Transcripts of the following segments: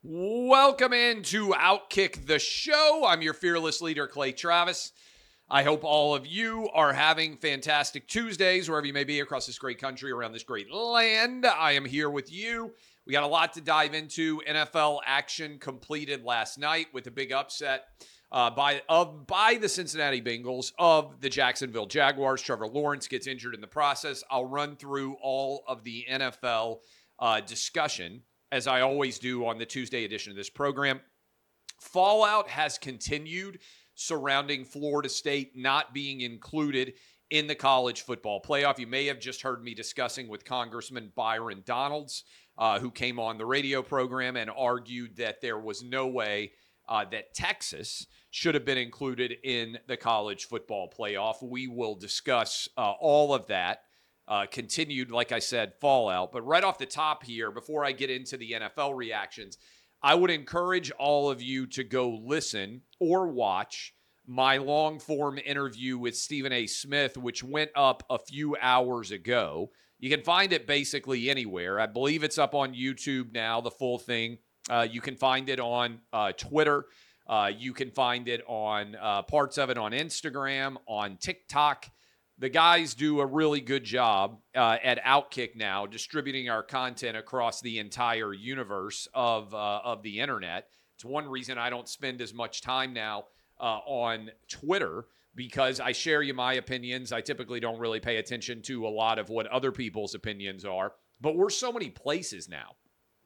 Welcome into Outkick the Show. I'm your fearless leader, Clay Travis. I hope all of you are having fantastic Tuesdays, wherever you may be across this great country, around this great land. I am here with you. We got a lot to dive into. NFL action completed last night with a big upset by the Cincinnati Bengals of the Jacksonville Jaguars. Trevor Lawrence gets injured in the process. I'll run through all of the NFL discussion, as I always do on the Tuesday edition of this program. Fallout has continued surrounding Florida State not being included in the college football playoff. You may have just heard me discussing with Congressman Byron Donalds, who came on the radio program and argued that there was no way that Texas should have been included in the college football playoff. We will discuss all of that. Continued, like I said, fallout. But right off the top here, before I get into the NFL reactions, I would encourage all of you to go listen or watch my long form interview with Stephen A. Smith, which went up a few hours ago. You can find it basically anywhere. I believe it's up on YouTube now, the full thing. You can find it on Twitter. You can find it on parts of it on Instagram, on TikTok. The guys do a really good job at Outkick now, distributing our content across the entire universe of the internet. It's one reason I don't spend as much time now on Twitter, because I share you my opinions. I typically don't really pay attention to a lot of what other people's opinions are, but we're so many places now.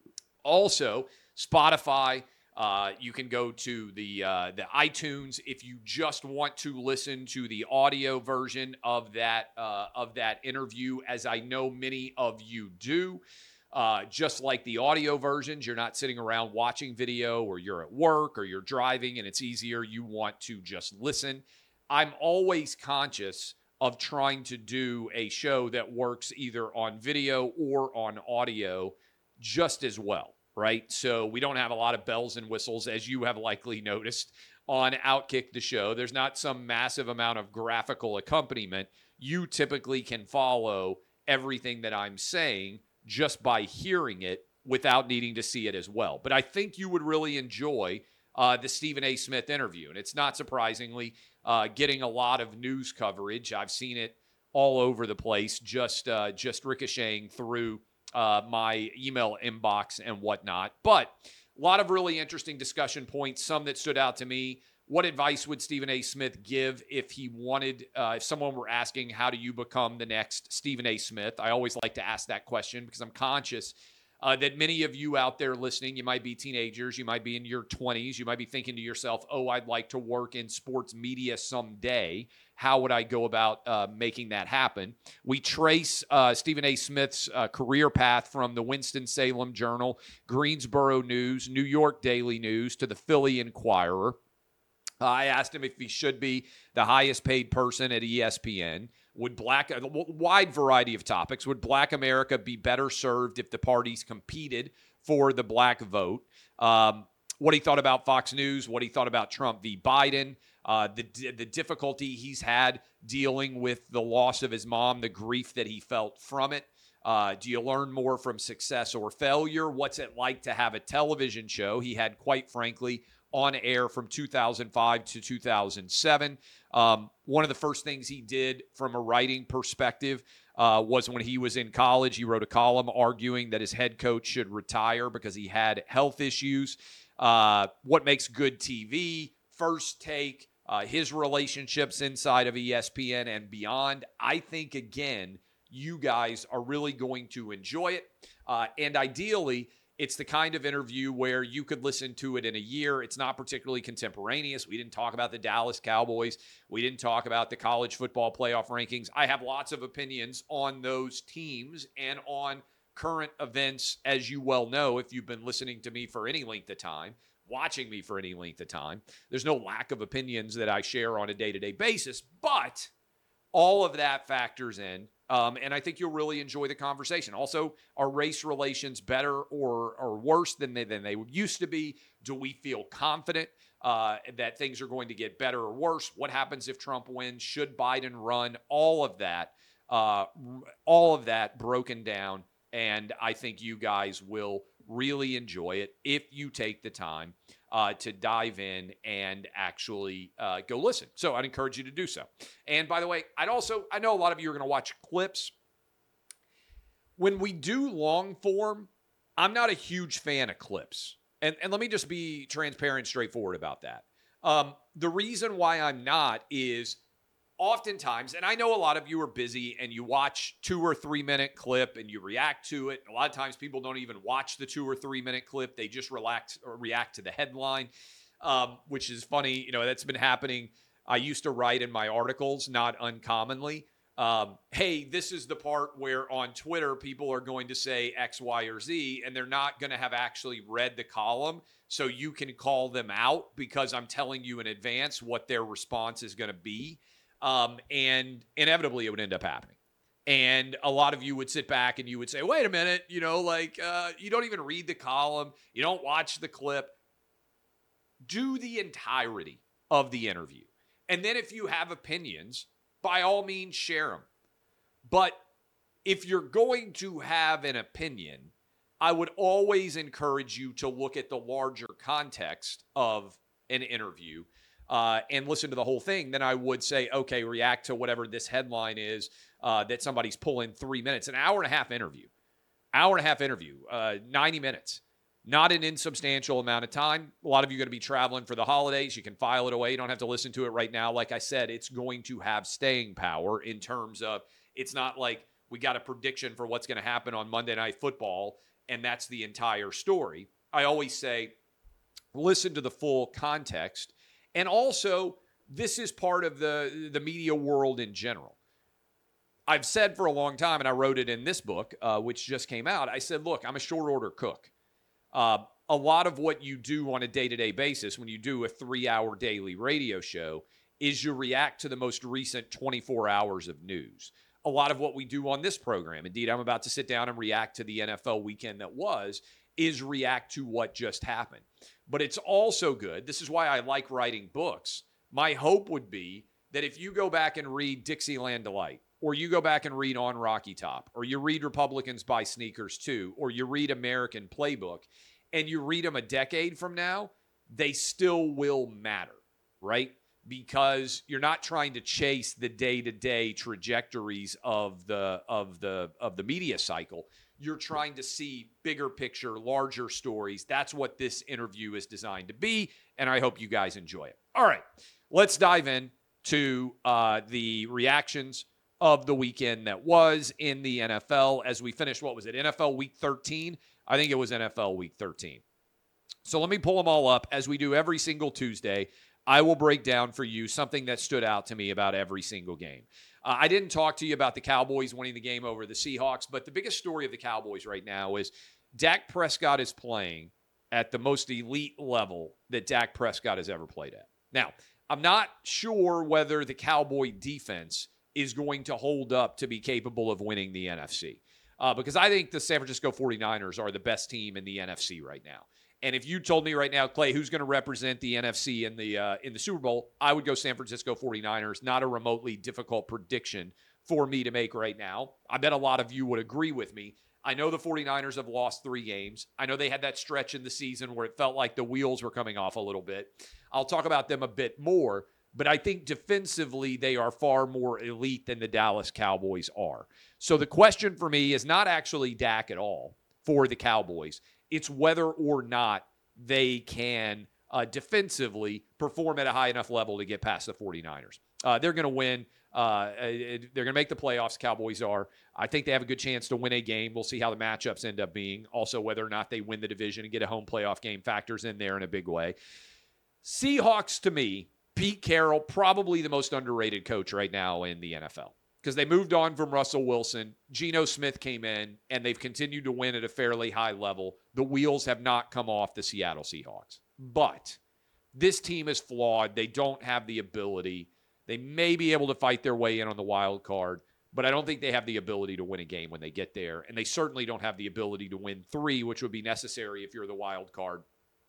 Also, Spotify. You can go to the iTunes if you just want to listen to the audio version of that interview, as I know many of you do. Just like the audio versions, you're not sitting around watching video, or you're at work or you're driving and it's easier. You want to just listen. I'm always conscious of trying to do a show that works either on video or on audio just as well. Right? So we don't have a lot of bells and whistles, as you have likely noticed on Outkick the Show. There's not some massive amount of graphical accompaniment. You typically can follow everything that I'm saying just by hearing it without needing to see it as well. But I think you would really enjoy the Stephen A. Smith interview. And it's not surprisingly getting a lot of news coverage. I've seen it all over the place, just ricocheting through my email inbox and whatnot. But a lot of really interesting discussion points, some that stood out to me. What advice would Stephen A. Smith give if he wanted, if someone were asking, how do you become the next Stephen A. Smith? I always like to ask that question because I'm conscious that many of you out there listening, you might be teenagers, you might be in your 20s, you might be thinking to yourself, oh, I'd like to work in sports media someday. How would I go about making that happen? We trace Stephen A. Smith's career path from the Winston-Salem Journal, Greensboro News, New York Daily News, to the Philly Inquirer. I asked him if he should be the highest paid person at ESPN. Would a wide variety of topics. Would Black America be better served if the parties competed for the black vote? What he thought about Fox News, what he thought about Trump v. Biden, the difficulty he's had dealing with the loss of his mom, the grief that he felt from it. Do you learn more from success or failure? What's it like to have a television show? He had, quite frankly, on air from 2005 to 2007. One of the first things he did from a writing perspective was when he was in college. He wrote a column arguing that his head coach should retire because he had health issues. What makes good TV, First Take, his relationships inside of ESPN and beyond. I think, again, you guys are really going to enjoy it. And ideally, it's the kind of interview where you could listen to it in a year. It's not particularly contemporaneous. We didn't talk about the Dallas Cowboys. We didn't talk about the college football playoff rankings. I have lots of opinions on those teams and on current events, as you well know, if you've been listening to me for any length of time, watching me for any length of time. There's no lack of opinions that I share on a day-to-day basis, but all of that factors in. And I think you'll really enjoy the conversation. Also, are race relations better or worse than they used to be? Do we feel confident that things are going to get better or worse? What happens if Trump wins? Should Biden run? All of that broken down. And I think you guys will really enjoy it if you take the time to dive in and actually go listen. So I'd encourage you to do so. And by the way, I know a lot of you are going to watch clips. When we do long form, I'm not a huge fan of clips. And let me just be transparent and straightforward about that. The reason why I'm not is oftentimes, and I know a lot of you are busy and you watch 2 or 3 minute clip and you react to it. A lot of times people don't even watch the 2 or 3 minute clip. They just react to the headline, which is funny. You know, that's been happening. I used to write in my articles, not uncommonly, hey, this is the part where on Twitter, people are going to say X, Y, or Z, and they're not going to have actually read the column. So you can call them out because I'm telling you in advance what their response is going to be. And inevitably it would end up happening. And a lot of you would sit back and you would say, wait a minute, you don't even read the column. You don't watch the clip. Do the entirety of the interview. And then if you have opinions, by all means, share them. But if you're going to have an opinion, I would always encourage you to look at the larger context of an interview and listen to the whole thing. Then I would say, okay, react to whatever this headline is that somebody's pulling 3 minutes, an hour and a half interview, 90 minutes. Not an insubstantial amount of time. A lot of you are going to be traveling for the holidays. You can file it away. You don't have to listen to it right now. Like I said, it's going to have staying power in terms of it's not like we got a prediction for what's going to happen on Monday Night Football, and that's the entire story. I always say, listen to the full context. And also, this is part of the media world in general. I've said for a long time, and I wrote it in this book, which just came out, I said, look, I'm a short order cook. A lot of what you do on a day-to-day basis when you do a 3-hour daily radio show is you react to the most recent 24 hours of news. A lot of what we do on this program, indeed, I'm about to sit down and react to the NFL weekend that was, is react to what just happened. But it's also good. This is why I like writing books. My hope would be that if you go back and read Dixieland Delight, or you go back and read On Rocky Top, or you read Republicans Buy Sneakers Too, or you read American Playbook, and you read them a decade from now, they still will matter, right? Because you're not trying to chase the day-to-day trajectories of the media cycle. You're trying to see bigger picture, larger stories. That's what this interview is designed to be, and I hope you guys enjoy it. All right, let's dive in to the reactions of the weekend that was in the NFL as we finished, what was it, NFL Week 13? I think it was NFL Week 13. So let me pull them all up. As we do every single Tuesday, I will break down for you something that stood out to me about every single game. I didn't talk to you about the Cowboys winning the game over the Seahawks, but the biggest story of the Cowboys right now is Dak Prescott is playing at the most elite level that Dak Prescott has ever played at. Now, I'm not sure whether the Cowboy defense is going to hold up to be capable of winning the NFC. Because I think the San Francisco 49ers are the best team in the NFC right now. And if you told me right now, Clay, who's going to represent the NFC in the Super Bowl, I would go San Francisco 49ers. Not a remotely difficult prediction for me to make right now. I bet a lot of you would agree with me. I know the 49ers have lost 3 games. I know they had that stretch in the season where it felt like the wheels were coming off a little bit. I'll talk about them a bit more. But I think defensively, they are far more elite than the Dallas Cowboys are. So the question for me is not actually Dak at all for the Cowboys. It's whether or not they can defensively perform at a high enough level to get past the 49ers. They're going to win. They're going to make the playoffs, Cowboys are. I think they have a good chance to win a game. We'll see how the matchups end up being. Also, whether or not they win the division and get a home playoff game factors in there in a big way. Seahawks, to me, Pete Carroll, probably the most underrated coach right now in the NFL because they moved on from Russell Wilson. Geno Smith came in, and they've continued to win at a fairly high level. The wheels have not come off the Seattle Seahawks. But this team is flawed. They don't have the ability. They may be able to fight their way in on the wild card, but I don't think they have the ability to win a game when they get there. And they certainly don't have the ability to win 3, which would be necessary if you're the wild card,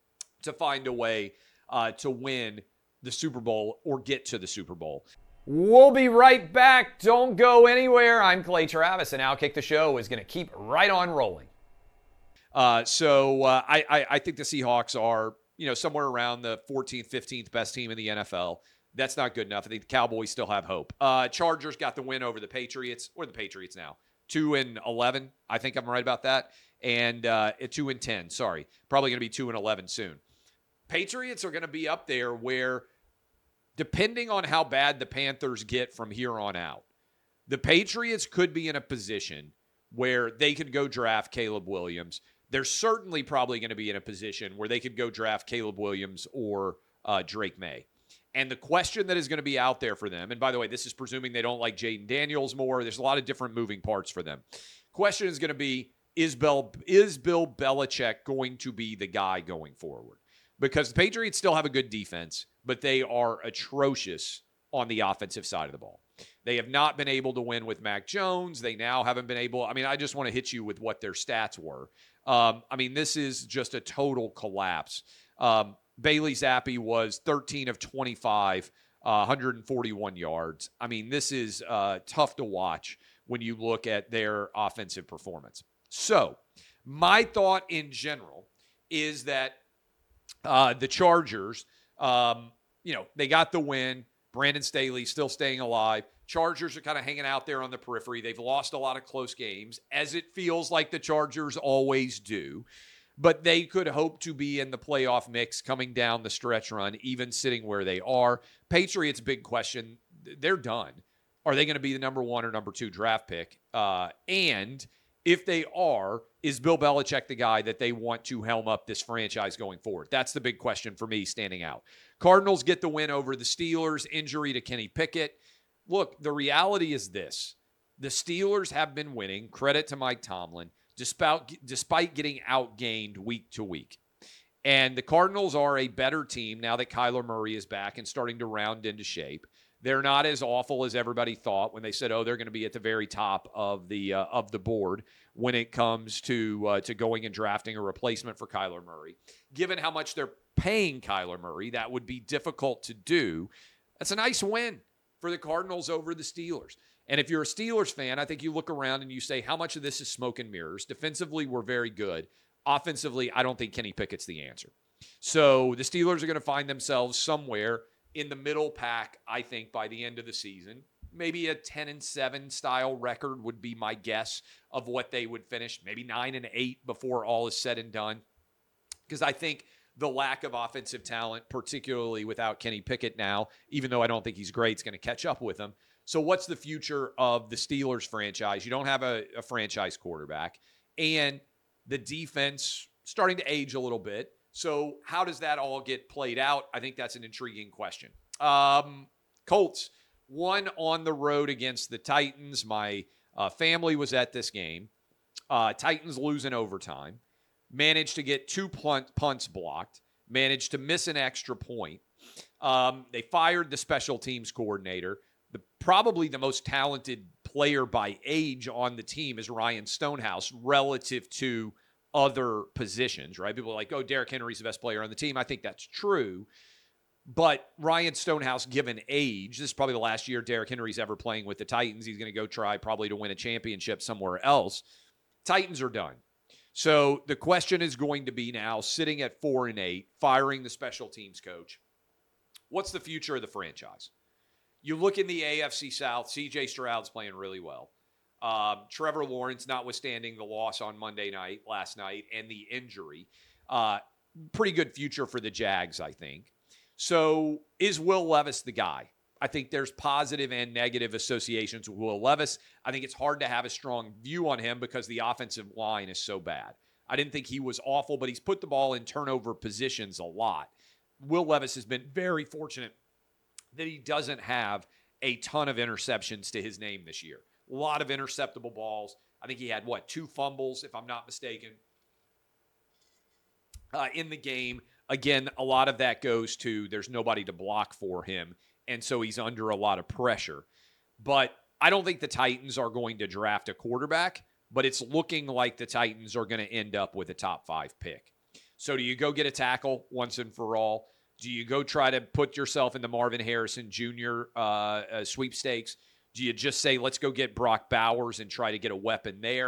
to find a way to win the Super Bowl or get to the Super Bowl. We'll be right back. Don't go anywhere. I'm Clay Travis, and Outkick the Show is going to keep right on rolling. I think the Seahawks are, somewhere around the 14th, 15th best team in the NFL. That's not good enough. I think the Cowboys still have hope. Chargers got the win over the Patriots, or the Patriots now. 2-11. I think I'm right about that. And 2-10. Sorry. Probably going to be 2-11 soon. Patriots are going to be up there where, depending on how bad the Panthers get from here on out, the Patriots could be in a position where they could go draft Caleb Williams. They're certainly probably going to be in a position where they could go draft Caleb Williams or Drake May. And the question that is going to be out there for them, and by the way, this is presuming they don't like Jaden Daniels more. There's a lot of different moving parts for them. Question is going to be, is Bill Belichick going to be the guy going forward? Because the Patriots still have a good defense, but they are atrocious on the offensive side of the ball. They have not been able to win with Mac Jones. They now haven't been able. I just want to hit you with what their stats were. This is just a total collapse. Bailey Zappi was 13 of 25, 141 yards. This is tough to watch when you look at their offensive performance. So my thought in general is that the Chargers, they got the win. Brandon Staley still staying alive. Chargers are kind of hanging out there on the periphery. They've lost a lot of close games, as it feels like the Chargers always do. But they could hope to be in the playoff mix coming down the stretch run, even sitting where they are. Patriots, big question. They're done. Are they going to be the number 1 or number 2 draft pick? And if they are, is Bill Belichick the guy that they want to helm up this franchise going forward? That's the big question for me standing out. Cardinals get the win over the Steelers, injury to Kenny Pickett. Look, the reality is this. The Steelers have been winning, credit to Mike Tomlin, despite getting outgained week to week. And the Cardinals are a better team now that Kyler Murray is back and starting to round into shape. They're not as awful as everybody thought when they said, they're going to be at the very top of the board when it comes to going and drafting a replacement for Kyler Murray. Given how much they're paying Kyler Murray, that would be difficult to do. That's a nice win for the Cardinals over the Steelers. And if you're a Steelers fan, I think you look around and you say, how much of this is smoke and mirrors? Defensively, we're very good. Offensively, I don't think Kenny Pickett's the answer. So the Steelers are going to find themselves somewhere in the middle pack, I think, by the end of the season. Maybe a 10-7 style record would be my guess of what they would finish. Maybe 9-8 before all is said and done. Because I think the lack of offensive talent, particularly without Kenny Pickett now, even though I don't think he's great, is going to catch up with him. So what's the future of the Steelers franchise? You don't have a franchise quarterback. And the defense starting to age a little bit. So how does that all get played out? I think that's an intriguing question. Colts won on the road against the Titans. My family was at this game. Titans lose in overtime. Managed to get 2 punts blocked. Managed to miss an extra point. They fired the special teams coordinator. Probably the most talented player by age on the team is Ryan Stonehouse relative to other positions, right? People are like, Derrick Henry's the best player on the team. I think that's true. But Ryan Stonehouse, given age, this is probably the last year Derrick Henry's ever playing with the Titans. He's going to go try probably to win a championship somewhere else. Titans are done. So the question is going to be now, sitting at 4-8, firing the special teams coach, what's the future of the franchise? You look in the AFC South, C.J. Stroud's playing really well. Trevor Lawrence, notwithstanding the loss on last night, and the injury, pretty good future for the Jags, I think. So is Will Levis the guy? I think there's positive and negative associations with Will Levis. I think it's hard to have a strong view on him because the offensive line is so bad. I didn't think he was awful, but he's put the ball in turnover positions a lot. Will Levis has been very fortunate that he doesn't have a ton of interceptions to his name this year. A lot of interceptable balls. I think he had, 2 fumbles, if I'm not mistaken, in the game. Again, a lot of that goes to there's nobody to block for him, and so he's under a lot of pressure. But I don't think the Titans are going to draft a quarterback, but it's looking like the Titans are going to end up with a top 5 pick. So do you go get a tackle once and for all? Do you go try to put yourself in the Marvin Harrison Jr. Sweepstakes? Do you just say, let's go get Brock Bowers and try to get a weapon there?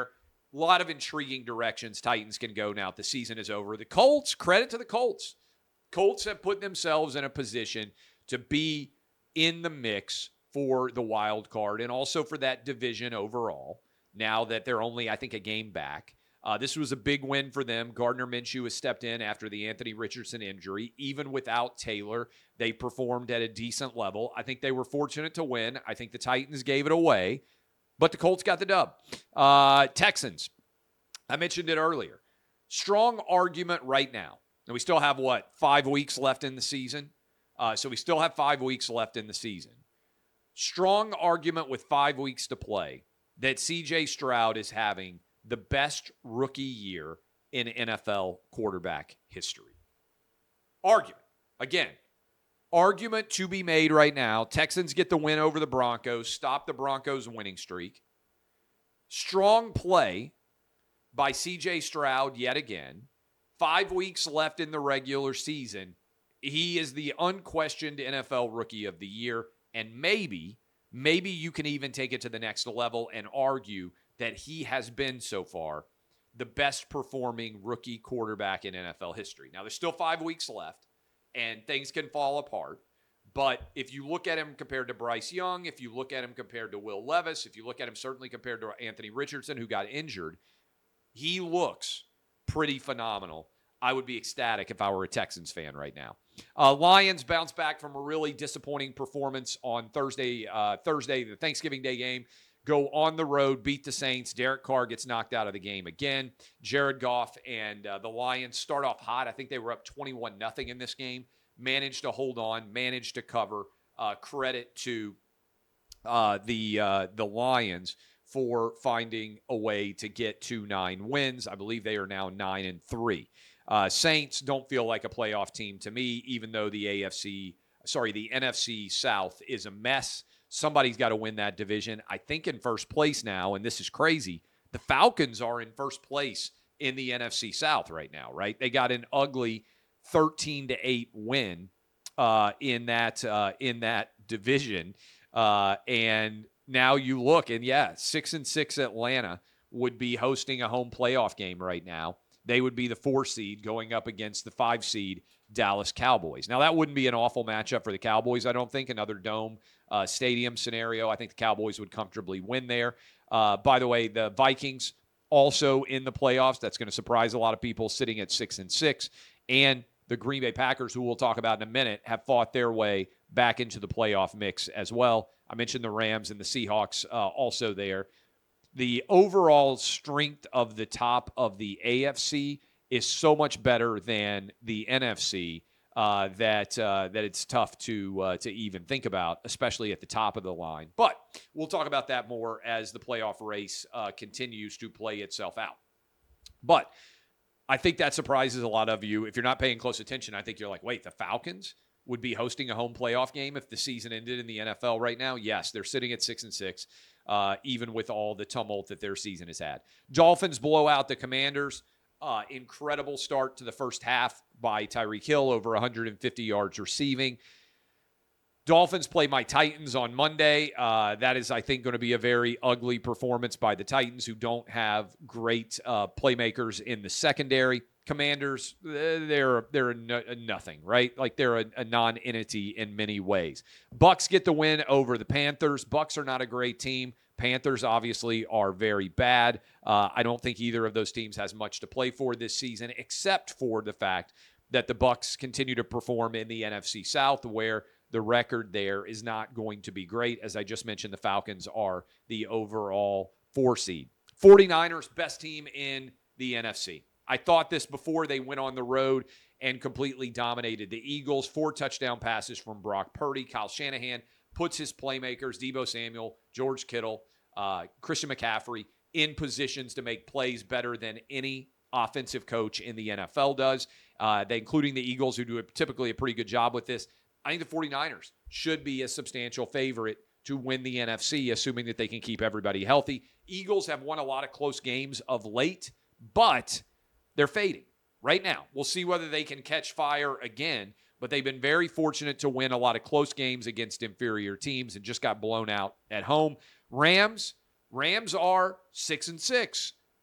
A lot of intriguing directions Titans can go now. The season is over. The Colts, credit to the Colts. Colts have put themselves in a position to be in the mix for the wild card and also for that division overall, now that they're only, I think, a game back. This was a big win for them. Gardner Minshew has stepped in after the Anthony Richardson injury. Even without Taylor, they performed at a decent level. I think they were fortunate to win. I think the Titans gave it away, but the Colts got the dub. Texans, I mentioned it earlier. Strong argument right now. And we still have, 5 weeks left in the season? So we still have 5 weeks left in the season. Strong argument with 5 weeks to play that C.J. Stroud is having the best rookie year in NFL quarterback history. Argument. Again, argument to be made right now. Texans get the win over the Broncos, stop the Broncos' winning streak. Strong play by C.J. Stroud yet again. 5 weeks left in the regular season. He is the unquestioned NFL Rookie of the Year, and maybe you can even take it to the next level and argue that he has been so far the best performing rookie quarterback in NFL history. Now, there's still 5 weeks left, and things can fall apart. But if you look at him compared to Bryce Young, if you look at him compared to Will Levis, if you look at him certainly compared to Anthony Richardson, who got injured, he looks pretty phenomenal. I would be ecstatic if I were a Texans fan right now. Lions bounce back from a really disappointing performance on Thursday, the Thanksgiving Day game. Go on the road, beat the Saints. Derek Carr gets knocked out of the game again. Jared Goff and the Lions start off hot. I think they were up 21-0 in this game. Managed to hold on, managed to cover. Credit to the Lions for finding a way to get to 9 wins. I believe they are now 9-3. Saints don't feel like a playoff team to me, even though the NFC South is a mess. Somebody's got to win that division. I think in first place now, and this is crazy, the Falcons are in first place in the NFC South right now, right? They got an ugly 13-8 win in that division. And now you look, and 6-6 Atlanta would be hosting a home playoff game right now. They would be the 4 seed going up against the 5 seed Dallas Cowboys. Now, that wouldn't be an awful matchup for the Cowboys, I don't think. Another dome stadium scenario. I think the Cowboys would comfortably win there. By the way, the Vikings also in the playoffs. That's going to surprise a lot of people, sitting at 6-6. And the Green Bay Packers, who we'll talk about in a minute, have fought their way back into the playoff mix as well. I mentioned the Rams and the Seahawks also there. The overall strength of the top of the AFC is so much better than the NFC that it's tough to even think about, especially at the top of the line. But we'll talk about that more as the playoff race continues to play itself out. But I think that surprises a lot of you. If you're not paying close attention, I think you're like, wait, the Falcons would be hosting a home playoff game if the season ended in the NFL right now? Yes, they're sitting at 6-6. Even with all the tumult that their season has had. Dolphins blow out the Commanders. Incredible start to the first half by Tyreek Hill, over 150 yards receiving. Dolphins play my Titans on Monday. That is, I think, going to be a very ugly performance by the Titans, who don't have great playmakers in the secondary. Commanders, they're a nothing, right? Like they're a non-entity in many ways. Bucs get the win over the Panthers. Bucs are not a great team. Panthers obviously are very bad. I don't think either of those teams has much to play for this season, except for the fact that the Bucs continue to perform in the NFC South, where the record there is not going to be great. As I just mentioned, the Falcons are the overall 4 seed. 49ers, best team in the NFC. I thought this before they went on the road and completely dominated the Eagles. 4 touchdown passes from Brock Purdy. Kyle Shanahan puts his playmakers, Deebo Samuel, George Kittle, Christian McCaffrey, in positions to make plays better than any offensive coach in the NFL does, including the Eagles, who do typically a pretty good job with this. I think the 49ers should be a substantial favorite to win the NFC, assuming that they can keep everybody healthy. Eagles have won a lot of close games of late, but they're fading right now. We'll see whether they can catch fire again, but they've been very fortunate to win a lot of close games against inferior teams and just got blown out at home. Rams are 6-6.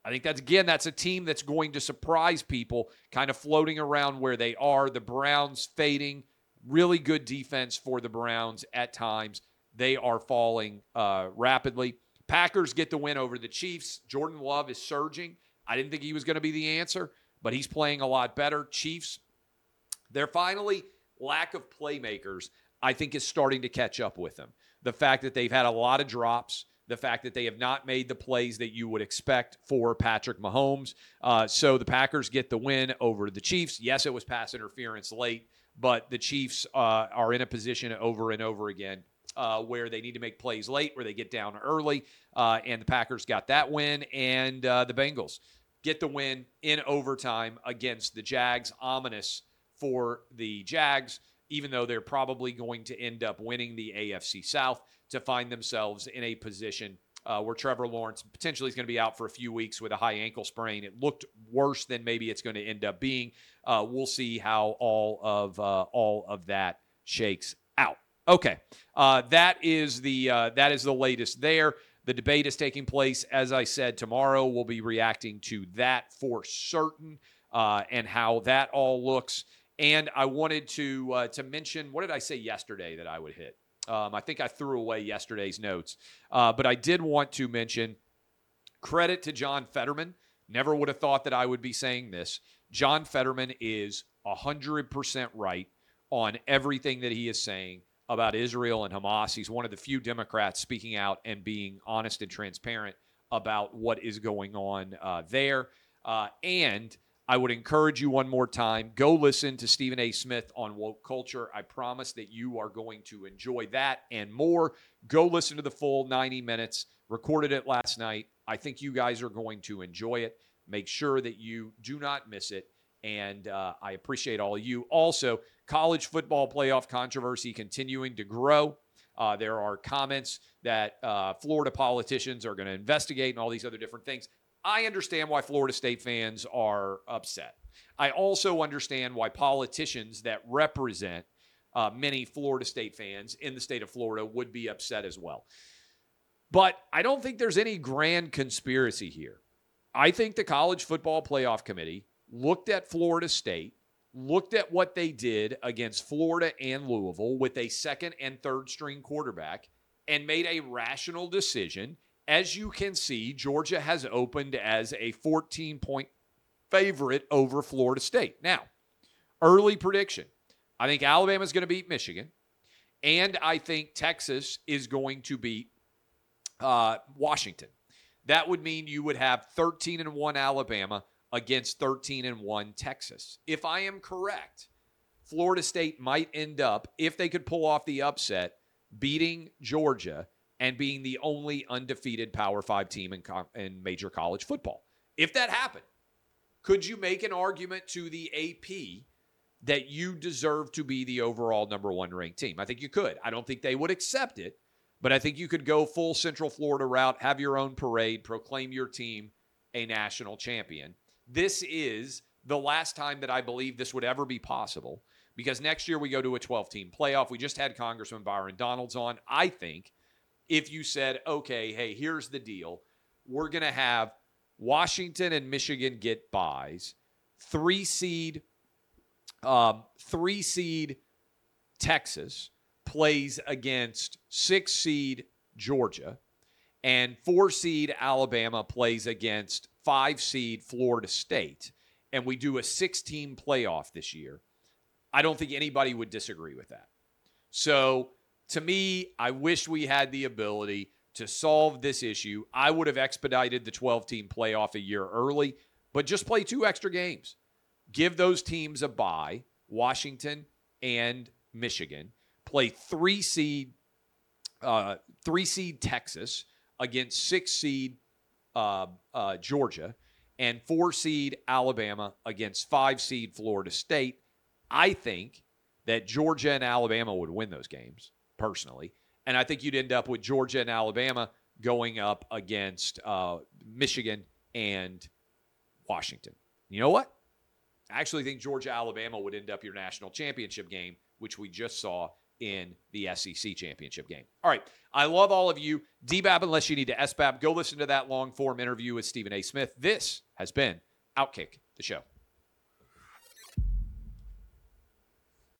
I think that's a team that's going to surprise people, kind of floating around where they are. The Browns fading, really good defense for the Browns at times. They are falling rapidly. Packers get the win over the Chiefs. Jordan Love is surging. I didn't think he was going to be the answer, but he's playing a lot better. Chiefs, they're finally, lack of playmakers, I think, is starting to catch up with them. The fact that they've had a lot of drops, the fact that they have not made the plays that you would expect for Patrick Mahomes. So the Packers get the win over the Chiefs. Yes, it was pass interference late, but the Chiefs are in a position over and over again where they need to make plays late, where they get down early, and the Packers got that win, and the Bengals get the win in overtime against the Jags. Ominous for the Jags, even though they're probably going to end up winning the AFC South, to find themselves in a position where Trevor Lawrence potentially is going to be out for a few weeks with a high ankle sprain. It looked worse than maybe it's going to end up being. We'll see how all of that shakes out. Okay, that is the latest there. The debate is taking place, as I said, tomorrow. We'll be reacting to that for certain, and how that all looks. And I wanted to mention, what did I say yesterday that I would hit? I think I threw away yesterday's notes. But I did want to mention, credit to John Fetterman. Never would have thought that I would be saying this. John Fetterman is 100% right on everything that he is saying about Israel and Hamas. He's one of the few Democrats speaking out and being honest and transparent about what is going on there. And I would encourage you one more time, go listen to Stephen A. Smith on woke culture. I promise that you are going to enjoy that and more. Go listen to the full 90 minutes. Recorded it last night. I think you guys are going to enjoy it. Make sure that you do not miss it. And I appreciate all of you. Also, college football playoff controversy continuing to grow. There are comments that Florida politicians are going to investigate and all these other different things. I understand why Florida State fans are upset. I also understand why politicians that represent many Florida State fans in the state of Florida would be upset as well. But I don't think there's any grand conspiracy here. I think the College Football Playoff Committee looked at Florida State, looked at what they did against Florida and Louisville with a second and third string quarterback, and made a rational decision. As you can see, Georgia has opened as a 14-point favorite over Florida State. Now, early prediction. I think Alabama is going to beat Michigan, and I think Texas is going to beat Washington. That would mean you would have 13-1 Alabama against 13-1 Texas. If I am correct, Florida State might end up, if they could pull off the upset, beating Georgia and being the only undefeated Power 5 team in major college football. If that happened, could you make an argument to the AP that you deserve to be the overall number one ranked team? I think you could. I don't think they would accept it, but I think you could go full Central Florida route, have your own parade, proclaim your team a national champion. This is the last time that I believe this would ever be possible, because next year we go to a 12-team playoff. We just had Congressman Byron Donalds on. I think if you said, okay, hey, here's the deal. We're going to have Washington and Michigan get buys. Three seed Texas plays against 6 seed Georgia, and 4 seed Alabama plays against 5 seed Florida State, and we do a 6-team playoff this year. I don't think anybody would disagree with that. So, to me, I wish we had the ability to solve this issue. I would have expedited the 12-team playoff a year early, but just play 2 extra games. Give those teams a bye, Washington and Michigan. Play 3 seed Texas against 6 seed Georgia, and 4 seed Alabama against 5 seed Florida State. I think that Georgia and Alabama would win those games, personally. And I think you'd end up with Georgia and Alabama going up against Michigan and Washington. You know what? I actually think Georgia-Alabama would end up your national championship game, which we just saw in the SEC championship game. All right. I love all of you. DBAB, unless you need to SBAB, go listen to that long form interview with Stephen A. Smith. This has been Outkick the Show.